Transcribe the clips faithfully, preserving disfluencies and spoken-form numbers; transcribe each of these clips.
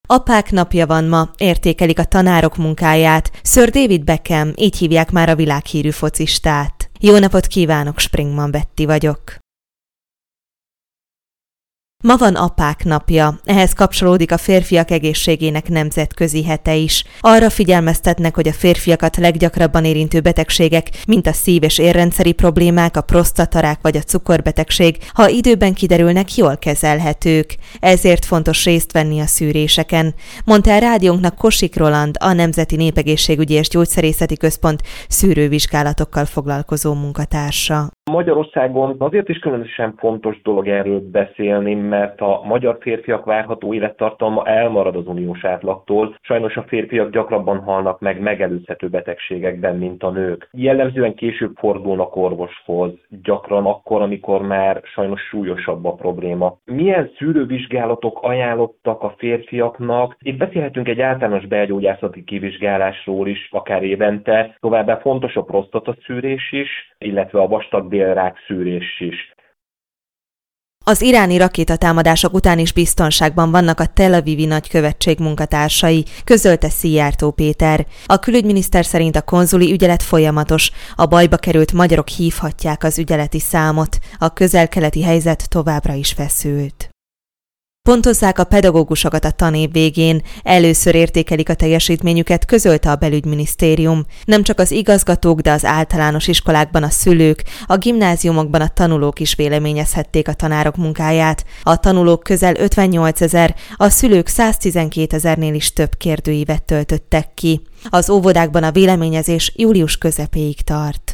Apák napja van ma, értékelik a tanárok munkáját. Sir David Beckham, így hívják már a világhírű focistát. Jó napot kívánok, Springman Betty vagyok. Ma van Apák napja, ehhez kapcsolódik a férfiak egészségének nemzetközi hete is. Arra figyelmeztetnek, hogy a férfiakat leggyakrabban érintő betegségek, mint a szív- és érrendszeri problémák, a prostatarák vagy a cukorbetegség, ha időben kiderülnek, jól kezelhetők. Ezért fontos részt venni a szűréseken, mondta el rádiónknak Kosik Roland, a Nemzeti Népegészségügyi és Gyógyszerészeti Központ szűrővizsgálatokkal foglalkozó munkatársa. Magyarországon azért is különösen fontos dolog erről beszélni, mert a magyar férfiak várható élettartalma elmarad az uniós átlagtól. Sajnos a férfiak gyakrabban halnak meg megelőzhető betegségekben, mint a nők. Jellemzően később fordulnak orvoshoz, gyakran akkor, amikor már sajnos súlyosabb a probléma. Milyen szűrővizsgálatok ajánlottak a férfiaknak? Itt beszélhetünk egy általános belgyógyászati kivizsgálásról is, akár évente. Továbbá fontos a prostataszűrés is, illetve a vastagbélrák szűrés is. Az iráni rakétatámadások után is biztonságban vannak a Tel Avivi nagykövetség munkatársai, közölte Szijjártó Péter. A külügyminiszter szerint a konzuli ügyelet folyamatos, a bajba került magyarok hívhatják az ügyeleti számot, a közel-keleti helyzet továbbra is feszült. Pontozzák a pedagógusokat a tanév végén, először értékelik a teljesítményüket, közölte a belügyminisztérium. Nem csak az igazgatók, de az általános iskolákban a szülők, a gimnáziumokban a tanulók is véleményezhették a tanárok munkáját. A tanulók közel ötvennyolcezer, a szülők száztizenkétezernél is több kérdőívet töltöttek ki. Az óvodákban a véleményezés július közepéig tart.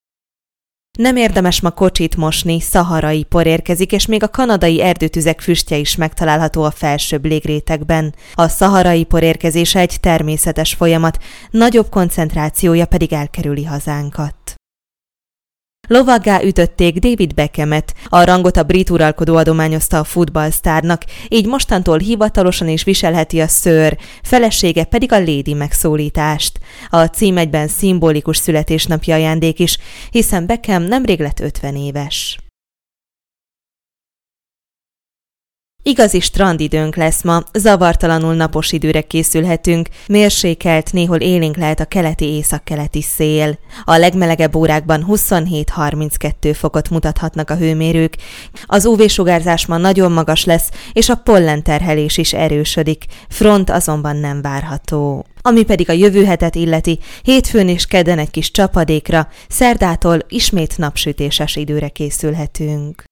Nem érdemes ma kocsit mosni, szaharai por érkezik, és még a kanadai erdőtüzek füstje is megtalálható a felsőbb légrétegben. A szaharai por érkezése egy természetes folyamat, nagyobb koncentrációja pedig elkerüli hazánkat. Lovaggá ütötték David Beckhamet, a rangot a brit uralkodó adományozta a futballsztárnak, így mostantól hivatalosan is viselheti a Sir, felesége pedig a Lady megszólítást. A cím egyben szimbolikus születésnapi ajándék is, hiszen Beckham nemrég lett ötven éves. Igazi strandidőnk lesz ma, zavartalanul napos időre készülhetünk, mérsékelt, néhol élénk lehet a keleti-északkeleti szél. A legmelegebb órákban huszonhét-harminckettő fokot mutathatnak a hőmérők. Az ú vé-sugárzás ma nagyon magas lesz, és a pollenterhelés is erősödik, front azonban nem várható. Ami pedig a jövő hetet illeti, hétfőn és kedden egy kis csapadékra, szerdától ismét napsütéses időre készülhetünk.